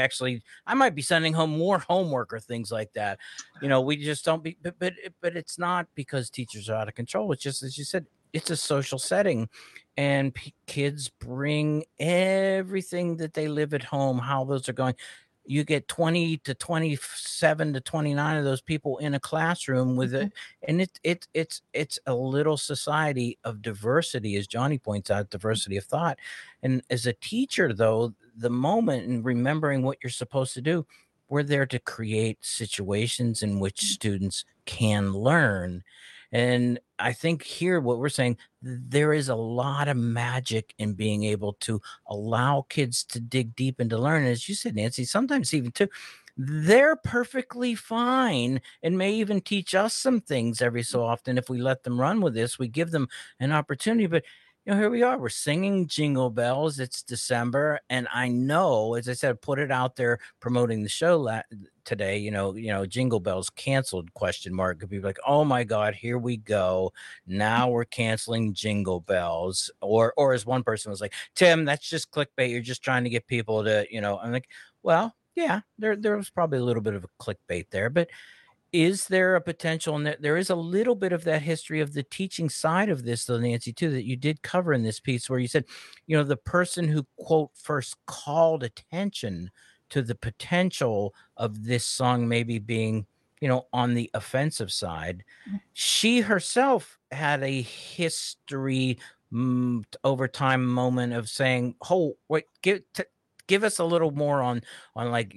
[SPEAKER 6] I might be sending home more homework or things like that. We just don't be, but it's not because teachers are out of control. It's just, as you said, it's a social setting, and kids bring everything that they live at home, how those are going. You get 20 to 27 to 29 of those people in a classroom with it. And it's a little society of diversity, as Johnny points out, diversity of thought. And as a teacher, though, the moment and remembering what you're supposed to do, we're there to create situations in which students can learn. And I think here what we're saying, there is a lot of magic in being able to allow kids to dig deep and to learn. As you said, Nancy, sometimes even too, they're perfectly fine and may even teach us some things every so often. If we let them run with this, we give them an opportunity. But here we are. We're singing Jingle Bells. It's December, and I know, as I said, put it out there promoting the show today. Jingle Bells canceled ? Could be like, oh my God, here we go. Now we're canceling Jingle Bells, or as one person was like, Tim, that's just clickbait. You're just trying to get people to, I'm like, well, yeah, there was probably a little bit of a clickbait there, but is there a potential? And there is a little bit of that history of the teaching side of this, though, Nancy, too, that you did cover in this piece where you said, the person who, quote, first called attention to the potential of this song maybe being, on the offensive side. She herself had a history over time moment of saying, oh, wait, give us a little more on like,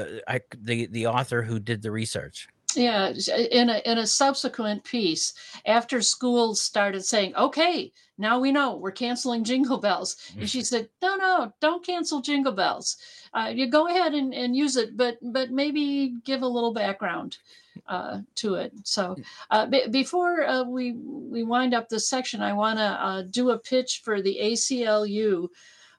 [SPEAKER 6] the author who did the research.
[SPEAKER 7] Yeah, in a subsequent piece, after school started saying, okay, now we know we're canceling Jingle Bells. And she said, no, don't cancel Jingle Bells. You go ahead and use it, but maybe give a little background to it. So before we wind up this section, I want to do a pitch for the ACLU.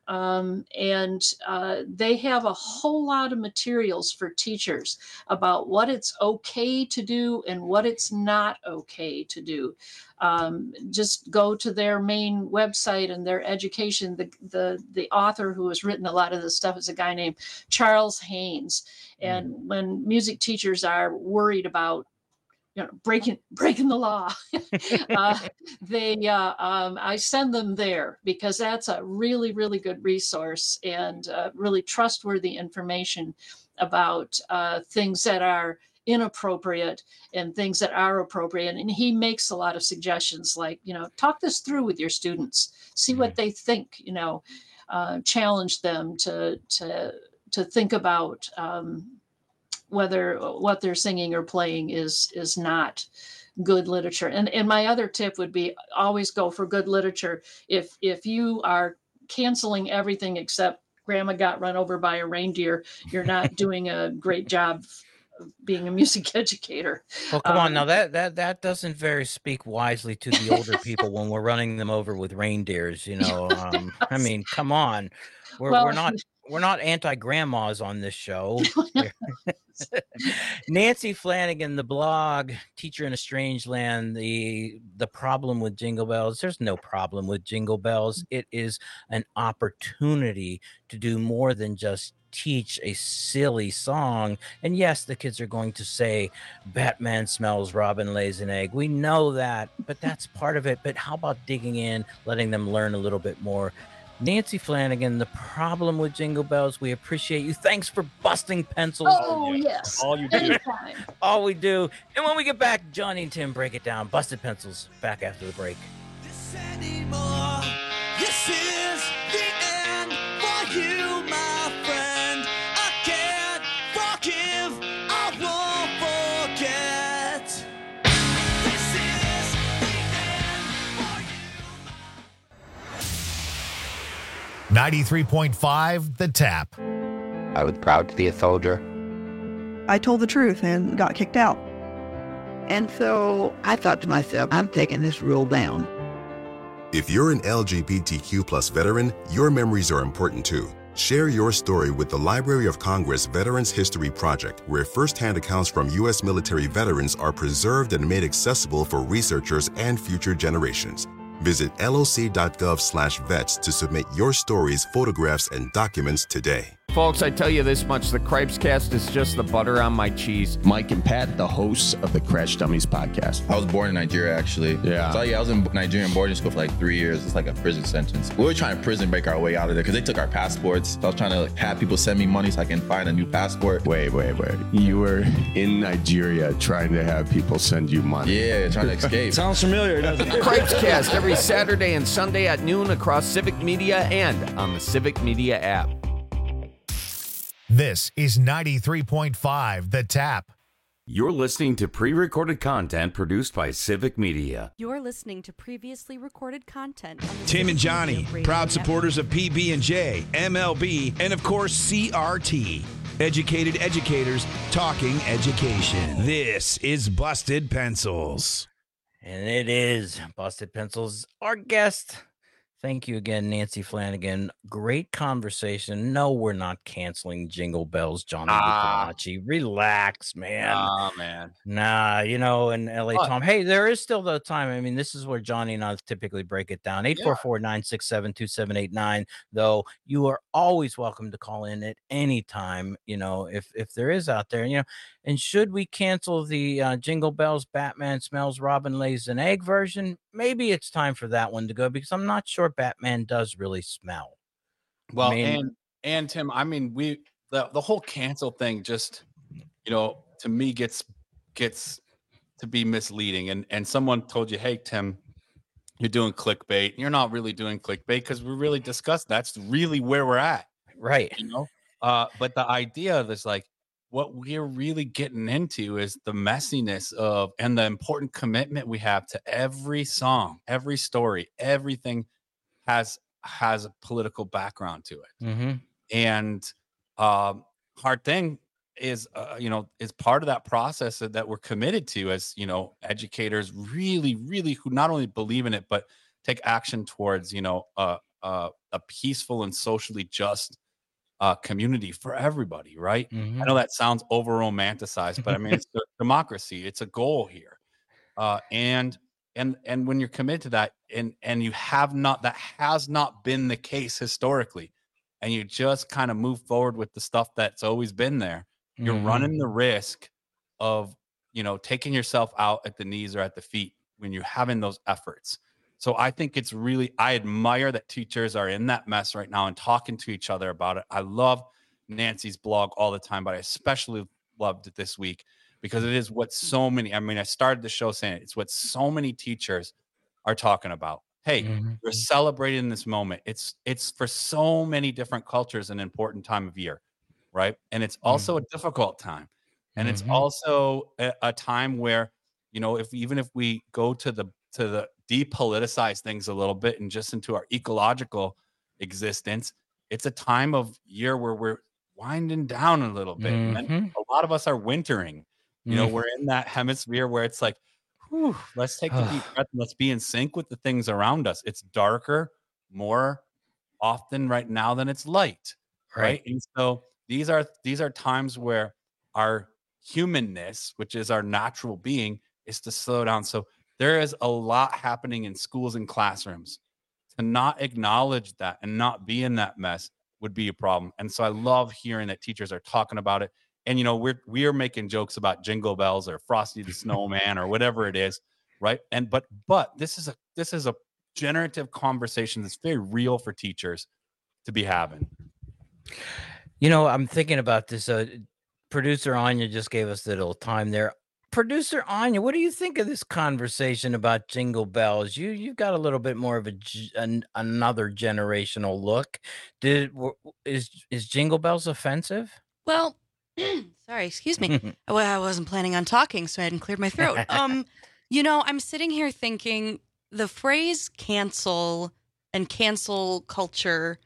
[SPEAKER 7] And they have a whole lot of materials for teachers about what it's okay to do and what it's not okay to do. Just go to their main website and their education. The author who has written a lot of this stuff is a guy named Charles Haynes. And when music teachers are worried about breaking the law, I send them there because that's a really, really good resource and really trustworthy information about things that are inappropriate and things that are appropriate. And he makes a lot of suggestions like, talk this through with your students, see what they think, challenge them to think about whether what they're singing or playing is not good literature. And my other tip would be always go for good literature. If you are canceling everything except Grandma Got Run Over by a Reindeer, you're not doing a great job of being a music educator.
[SPEAKER 6] Well, come on now, that doesn't very speak wisely to the older people when we're running them over with reindeers. I mean, come on, we're not anti-grandmas on this show. Nancy Flanagan, the blog, Teacher in a Strange Land, the problem with Jingle Bells. There's no problem with Jingle Bells. It is an opportunity to do more than just teach a silly song. And yes, the kids are going to say, Batman smells, Robin lays an egg. We know that, but that's part of it. But how about digging in, letting them learn a little bit more? Nancy Flanagan, the problem with Jingle Bells. We appreciate you. Thanks for busting pencils.
[SPEAKER 7] Oh, yes.
[SPEAKER 6] All you do.
[SPEAKER 7] Anytime.
[SPEAKER 6] All we do. And when we get back, Johnny and Tim break it down. Busted Pencils, back after the break.
[SPEAKER 4] Anymore. This is the end for you, my friend. I can't
[SPEAKER 15] 93.5 The Tap.
[SPEAKER 5] I was proud to be a soldier.
[SPEAKER 8] I told the truth and got kicked out.
[SPEAKER 9] And so I thought to myself, I'm taking this rule down.
[SPEAKER 10] If you're an LGBTQ+ veteran, your memories are important too. Share your story with the Library of Congress Veterans History Project, where firsthand accounts from U.S. military veterans are preserved and made accessible for researchers and future generations. Visit loc.gov/vets to submit your stories, photographs, and documents today.
[SPEAKER 11] Folks, I tell you this much, the Cripes Cast is just the butter on my cheese.
[SPEAKER 12] Mike and Pat, the hosts of the Crash Dummies podcast.
[SPEAKER 13] I was born in Nigeria, actually.
[SPEAKER 12] Yeah.
[SPEAKER 13] So, I was in Nigerian boarding school for like 3 years. It's like a prison sentence. We were trying to prison break our way out of there because they took our passports. So I was trying to have people send me money so I can find a new passport.
[SPEAKER 12] Wait. You were in Nigeria trying to have people send you money.
[SPEAKER 13] Yeah, trying to escape.
[SPEAKER 11] Sounds familiar, doesn't it? Cripes Cast every Saturday and Sunday at noon across Civic Media and on the Civic Media app.
[SPEAKER 15] This is 93.5 The Tap.
[SPEAKER 1] You're listening to pre-recorded content produced by Civic Media.
[SPEAKER 3] You're listening to previously recorded content on the
[SPEAKER 16] Tim and Johnny,
[SPEAKER 3] Radio
[SPEAKER 16] proud
[SPEAKER 3] Network.
[SPEAKER 16] supporters of PB&J, MLB, and of course CRT. Educated educators talking education. This is Busted Pencils.
[SPEAKER 6] And it is Busted Pencils. Our guest. Thank you again, Nancy Flanagan. Great conversation. No, we're not canceling Jingle Bells, Johnny Buccinacci. Relax, man.
[SPEAKER 2] Man.
[SPEAKER 6] Nah, and LA Tom. Hey, there is still the time. I mean, this is where Johnny and I typically break it down. 844-967-2789. Though you are always welcome to call in at any time, if there is out there, And should we cancel the Jingle Bells, Batman Smells, Robin Lays an Egg version? Maybe it's time for that one to go because I'm not sure Batman does really smell.
[SPEAKER 2] Well, and Tim, I mean, the whole cancel thing just, to me gets to be misleading. And someone told you, hey, Tim, you're doing clickbait. You're not really doing clickbait because we really discussed that's really where we're at.
[SPEAKER 6] Right.
[SPEAKER 2] But the idea of this, what we're really getting into is the messiness of and the important commitment we have to every song, every story, everything has a political background to it.
[SPEAKER 6] Mm-hmm.
[SPEAKER 2] And hard thing is, is part of that process that we're committed to as, educators really, really who not only believe in it, but take action towards, a peaceful and socially just community for everybody, right?
[SPEAKER 6] Mm-hmm.
[SPEAKER 2] I know that sounds over romanticized, but I mean, it's a democracy. It's a goal here. And when you're committed to that and you have not, that has not been the case historically, and you just kind of move forward with the stuff that's always been there, you're running the risk of, taking yourself out at the knees or at the feet when you're having those efforts. So I think it's really, I admire that teachers are in that mess right now and talking to each other about it. I love Nancy's blog all the time, but I especially loved it this week because it is what so many, I started the show saying it's what so many teachers are talking about. Hey, we're celebrating this moment. It's for so many different cultures an important time of year, right? And it's also a difficult time. And it's also a time where, even if we go to the depoliticize things a little bit and just into our ecological existence, it's a time of year where we're winding down a little bit. And a lot of us are wintering. We're in that hemisphere where it's like, whew, let's take a deep breath and let's be in sync with the things around us. It's darker more often right now than it's light. Right. And so these are times where our humanness, which is our natural being, is to slow down. So there is a lot happening in schools and classrooms. To not acknowledge that and not be in that mess would be a problem. And so I love hearing that teachers are talking about it. And, we are making jokes about Jingle Bells or Frosty the Snowman or whatever it is. Right. And, but this is a generative conversation that's very real for teachers to be having.
[SPEAKER 6] I'm thinking about this. Producer Anya just gave us a little time there. Producer Anya, what do you think of this conversation about Jingle Bells? You've got a little bit more of another generational look. Is Jingle Bells offensive?
[SPEAKER 17] Well, sorry, excuse me. Well, I wasn't planning on talking, so I hadn't cleared my throat. I'm sitting here thinking the phrase cancel and cancel culture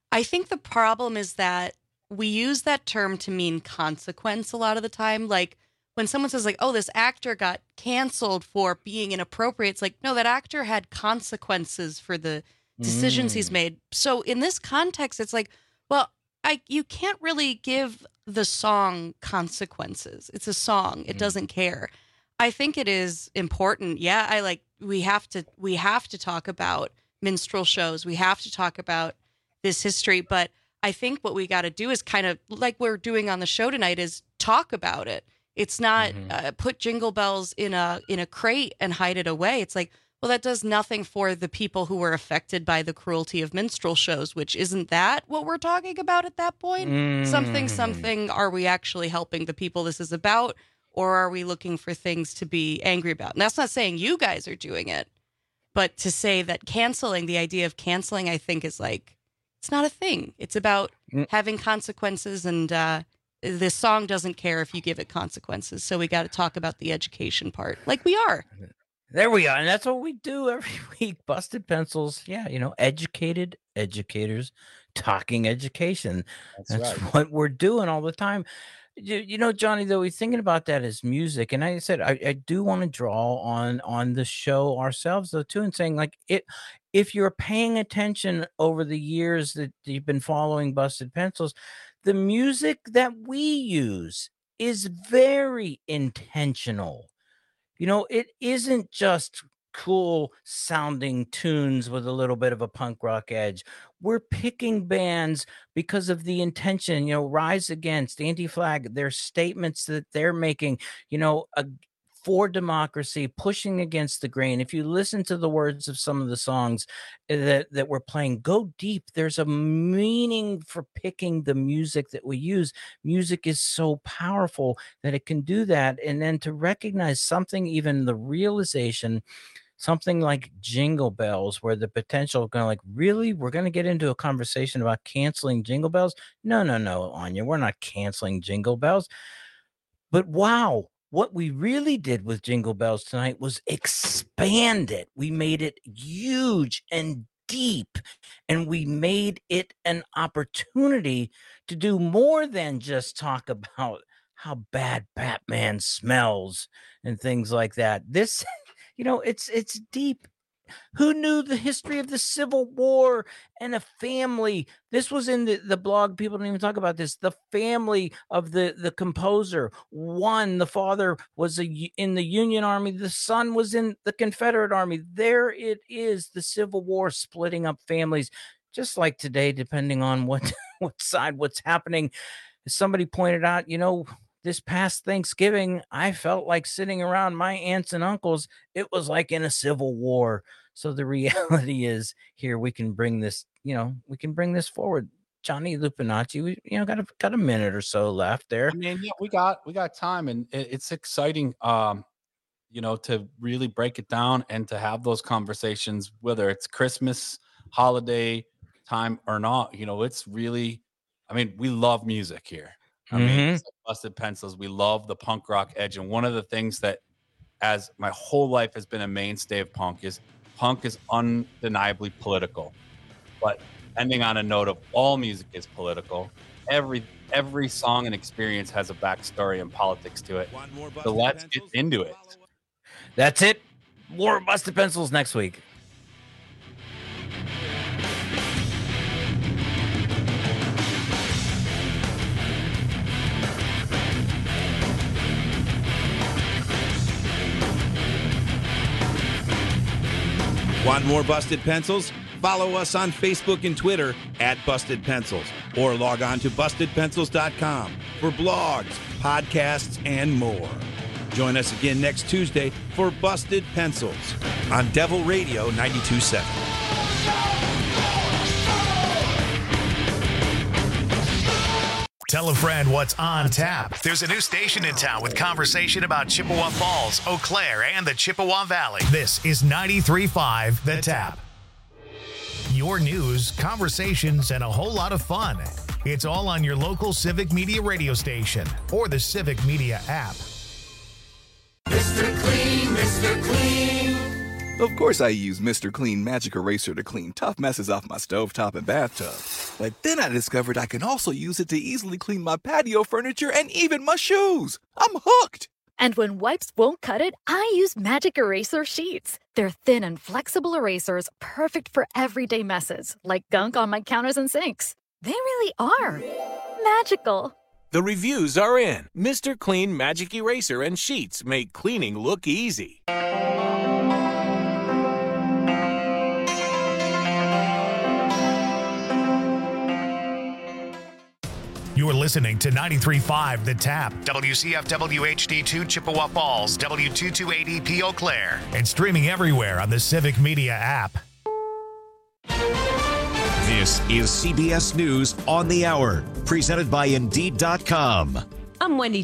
[SPEAKER 17] I think the problem is that we use that term to mean consequence a lot of the time. Like when someone says like, oh, this actor got canceled for being inappropriate, it's like, no, that actor had consequences for the decisions he's made. So in this context, it's like, well, you can't really give the song consequences. It's a song. It doesn't care. I think it is important. Yeah, we have to talk about minstrel shows. We have to talk about this history, but I think what we got to do is kind of like we're doing on the show tonight is talk about it. It's not put Jingle Bells in a crate and hide it away. It's like, well, that does nothing for the people who were affected by the cruelty of minstrel shows, which isn't that what we're talking about at that point? Something, are we actually helping the people this is about, or are we looking for things to be angry about? And that's not saying you guys are doing it, but to say that canceling, the idea of canceling, I think is like, it's not a thing. It's about having consequences, and this song doesn't care if you give it consequences. So we got to talk about the education part, like we are.
[SPEAKER 6] There we are, and that's what we do every week. Busted Pencils, educated educators talking education. That's right. What we're doing all the time. Johnny, though, we're thinking about that as music, and I said I do want to draw on the show ourselves, though, too, and saying like if you're paying attention over the years that you've been following Busted Pencils, the music that we use is very intentional. It isn't just cool sounding tunes with a little bit of a punk rock edge. We're picking bands because of the intention, Rise Against, Anti-Flag, their statements that they're making, for democracy, pushing against the grain. If you listen to the words of some of the songs that we're playing, go deep. There's a meaning for picking the music that we use. Music is so powerful that it can do that. And then to recognize something, even the realization, something like Jingle Bells, where the potential of going like, really, we're going to get into a conversation about canceling Jingle Bells? No, Anya, we're not canceling Jingle Bells. But wow, what we really did with Jingle Bells tonight was expand it. We made it huge and deep, and we made it an opportunity to do more than just talk about how bad Batman smells and things like that. This, it's deep. Who knew the history of the Civil War and a family? This was in the blog. People don't even talk about this. The family of the composer. One, the father was in the Union Army. The son was in the Confederate Army. There it is, the Civil War splitting up families, just like today, depending on what side, what's happening. As somebody pointed out, this past Thanksgiving, I felt like sitting around my aunts and uncles. It was like in a civil war. So the reality is here we can bring this, we can bring this forward. Johnny Lupinacci, we got a minute or so left there.
[SPEAKER 2] I mean, yeah, we got time, and it's exciting, to really break it down and to have those conversations, whether it's Christmas, holiday time or not. It's really, we love music here. It's like Busted Pencils. We love the punk rock edge. And one of the things that, as my whole life has been a mainstay of punk is undeniably political. But ending on a note of all music is political. Every song and experience has a backstory and politics to it. So let's get into it.
[SPEAKER 6] That's it. More Busted Pencils next week.
[SPEAKER 16] Want more Busted Pencils? Follow us on Facebook and Twitter @Busted Pencils, or log on to bustedpencils.com for blogs, podcasts, and more. Join us again next Tuesday for Busted Pencils on Devil Radio 92.7.
[SPEAKER 15] Tell a friend what's on tap. There's a new station in town with conversation about Chippewa Falls, Eau Claire, and the Chippewa Valley. This is 93.5 The Tap. Your news, conversations, and a whole lot of fun. It's all on your local Civic Media radio station or the Civic Media app.
[SPEAKER 4] Mr. Clean, Mr. Clean.
[SPEAKER 14] Of course I use Mr. Clean Magic Eraser to clean tough messes off my stovetop and bathtub. But then I discovered I can also use it to easily clean my patio furniture and even my shoes. I'm hooked!
[SPEAKER 18] And when wipes won't cut it, I use Magic Eraser Sheets. They're thin and flexible erasers, perfect for everyday messes, like gunk on my counters and sinks. They really are magical.
[SPEAKER 19] The reviews are in. Mr. Clean Magic Eraser and Sheets make cleaning look easy.
[SPEAKER 15] You are listening to 93.5 The Tap, WCFW HD2 Chippewa Falls, W228EP Eau Claire, and streaming everywhere on the Civic Media app.
[SPEAKER 20] This is CBS News on the Hour, presented by Indeed.com.
[SPEAKER 21] I'm Wendy